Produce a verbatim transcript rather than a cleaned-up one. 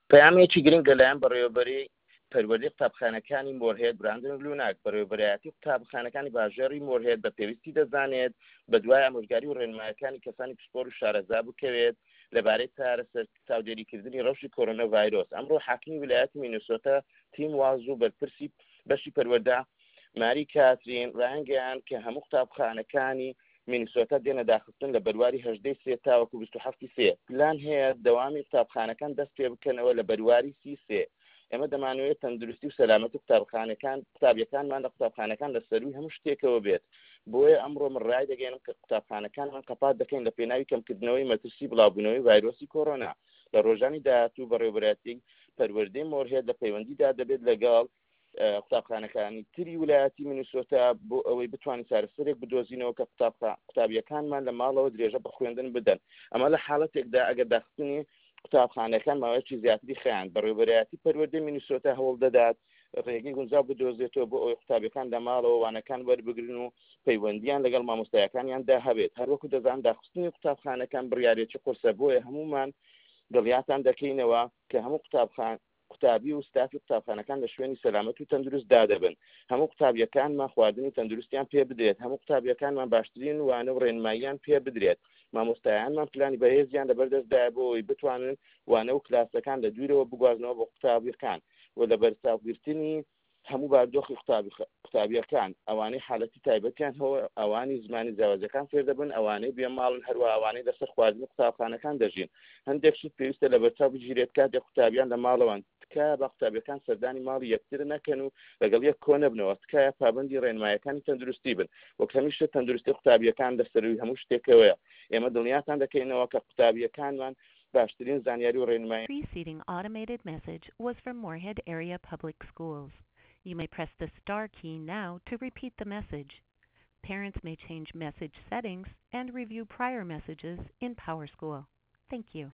پەیامێکی گرنگە لایەن بەڕێوەبەری پەروەردەی قوتابخانەکانی مۆرهێد براندن لوناک بەڕێوەبەرایەتی قوتابخانەکانی باژێڕی مۆرهێد بە پێویستی دەزانێت بە دوای ئامۆژگاری و ڕێنماییەکانی کەسانی پسپۆڕ و شارەزا بکەوێت لەبارەی چارەسەر چاودێریکردنی ڕەوشی کۆرۆنا ڤایرۆس. ئەمڕۆ حاکمی ویلایەتی مینێسۆتا تیم واز و بەرپرسی بەشی پەروەردە ماری کاترین ڕایانگەیاند کە هەموو قوتابخانەکانی مینیسۆتا دێنە داخستن لە بەرواری هەژدەی سێ تاوەکو بیست و هەفتی سێ. پلان هەیە دەوامی قوتابخانەکان دەست پێ بکەنەوە لە بەرواری سی سێ. ئێمە دەمانوێت تەندروستی و سەلامەتی قوتابخانەکان قوتابیەکانمان لە قوتابخانەکان لە سەروی هەموو شتێکەوە بێت. بۆیە ئەمڕۆ من ڕای دەگەێنم کە قوتابخانەکانمان قەپات دەکەین لە پێناوی کەمکردنەوەی مەترسی بڵاوبوونەوەی ڤایرۆسی کۆرۆنا. لە ڕۆژانی داهاتوو بەڕێوەبەرایەتی پەروەردەی مۆرهێد لە پەیوەندیدا دەبێت لەگەڵ قوتابخانەکانی تری ویلایەتی مینیسۆتا بۆ ئەوەی بتوانین چارەسەرێک بدۆزینەوە کە قوتابیەکانمان لە ماڵەوە درێژە بە خوێندن بدەن. ئەمە لە حاڵەتێکدا ئەگەر داخستنی قوتابخانەکان ماوەیەکی زیاتری خەیان بەڕێوەبەرایەتی پەروەردەی مینیسۆتا هەوڵ دەدات ڕێگەی گونجاو بدۆزێتەوە بۆ ئەوەی قوتابیەکان لە ماڵەوە وانەکان وەربگرن و پەیوەندیان لەگەڵ مامۆستایەکانیاندا هەبێت. هەروەکو دەزان داخستنی قوتابخانەکان بڕیارێکی قورسە بۆیە هەمومان دڵیاتان دەکەینەوە کە هەموو قوتابخان قوتابی و ستافی قوتابخانەکان لە شوێنی سەلامەت و تەندروست دادەبن. هەموو قوتابیەکانمان خواردنی تەندروستیان پێ بدرێت. هەموو قوتابیەکانمان باشترین وانە و ڕێنماییان پێ بدرێت. مامۆستایانمان پلانی بەهێزیان لەبەردەستدایە بۆ ئەوەی بتوانن وانە و کلاسەکان لە دوورەوە بگوازنەوە بۆ قوتابیەکان و لە بەرچاوگرتنی هەموو باردۆخی قوتابیەکان ئەوانەی حالەتی تایبەتیان هەوە ئەوانی زمانی جیاوازەکان فێر دەبن ئەوانەی بێماڵن هەروە ئەوانەی لەسەر خواردنی قوتابخانەکان دەژین. هەندێک شت پێویستە لە بەرچاو بگیرێت کاتێک قوتابیان لە ماڵەوەن تکایە بە قوتابیەکان سەردانی ماڵی یەکتر نەکەن و لەگەڵ یەک کۆ نەبنەوە. تکایە پابەندی ڕێنماییەکانی تەندروستی بن. وەک هەمیشە تەندروستی قوتابیەکان لەسەروی هەموو شتێکەوەیە. ئێمە دڵنیاتان دەکەینەوە کە قوتابیەکانمان باشترین زانیاری و ڕێنمایی. Preceding automated message was from Moorhead Area Public Schools. You may press the star key now to repeat the message. Parents may change message settings and review prior messages in PowerSchool. Thank you.